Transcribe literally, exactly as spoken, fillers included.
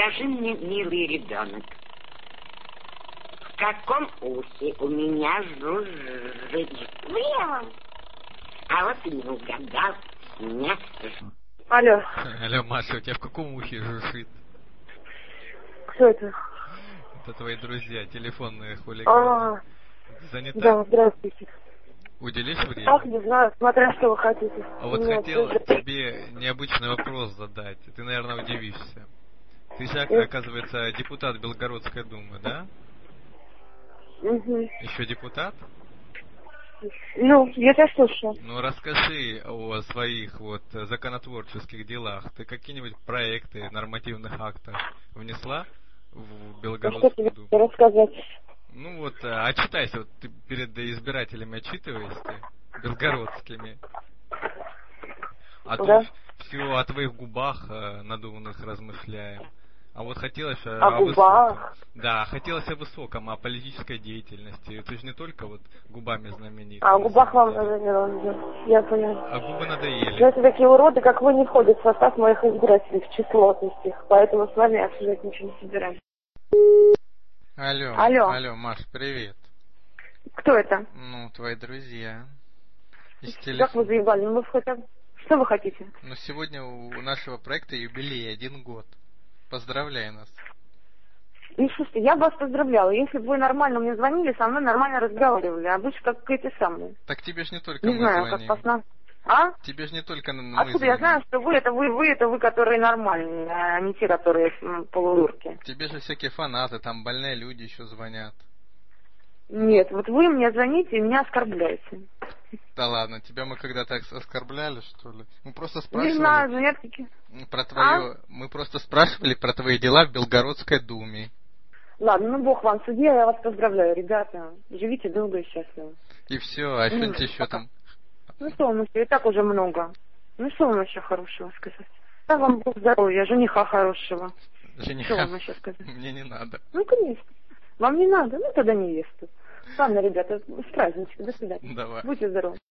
Скажи мне, милый ребенок, в каком ухе у меня жужжит? А вот и не угадал. Нет. Алло. Алло, Маша, у тебя в каком ухе жужжит? Кто это? Это твои друзья, телефонные хулиганы. А, Занята? да, здравствуйте. Уделишь время? Ах, не знаю, смотря что вы хотите. А вот Нет, хотел это- тебе необычный вопрос задать. Ты, наверное, удивишься. Ты же, Э. оказывается, депутат Белгородской думы, да? Мгм. Еще депутат? Ну, я тебя слушаю. Ну, расскажи о своих вот законотворческих делах. Ты какие-нибудь проекты нормативных актов внесла в А что Белгородскую тебе думу? рассказать? Ну вот, а, отчитайся, вот ты перед избирателями отчитываешься, белгородскими. А Да. то все о твоих губах э, надуманных размышляем. А вот хотелось э, О высоком. губах? Да, хотелось о высоком, о политической деятельности. Ты же не только вот губами знаменит. А о на губах самом вам деле. надо. Я поняла. А губы надоели. Знаете, такие уроды, как вы, не входят в состав моих избирателей в число их, поэтому с вами обсуждать ничего не собираемся. Алло, Алло. алло, Маш, привет. Кто это? Ну, твои друзья. Из Как вы телефона. заебали? Ну, вы хотя бы... Что вы хотите? Ну, сегодня у нашего проекта юбилей, один год. Поздравляй нас. Ну, слушайте, я бы вас поздравляла. Если бы вы нормально мне звонили, со мной нормально разговаривали. А вы же как какие-то самые. Так тебе ж не только Не мы знаю, как звоним. посна. А? Тебе ж не только мы Откуда я звоним. знаю, что вы это вы, вы это вы, которые нормальные, а не те, которые м, полудурки. Тебе же всякие фанаты, там больные люди еще звонят. Нет, вот вы мне звоните и меня оскорбляете. Да ладно, тебя мы когда-то ос- оскорбляли, что ли? Мы просто Не спрашивали знаю, звонят какие. про твое... Мы просто спрашивали про твои дела в Белгородской думе. Ладно, ну бог вам судья, я вас поздравляю, ребята. Живите долго и счастливо. И все, а Ну, что-нибудь еще пока. там? Ну что вам еще, и так уже много. Ну что вам еще хорошего сказать? Да вам Бог здоровья, жениха хорошего. Что Жениха? вам еще сказать? Мне не надо. Ну, конечно. Вам не надо? Ну, тогда невесту. Ладно, ребята, с праздничком. До свидания. Давай. Будьте здоровы.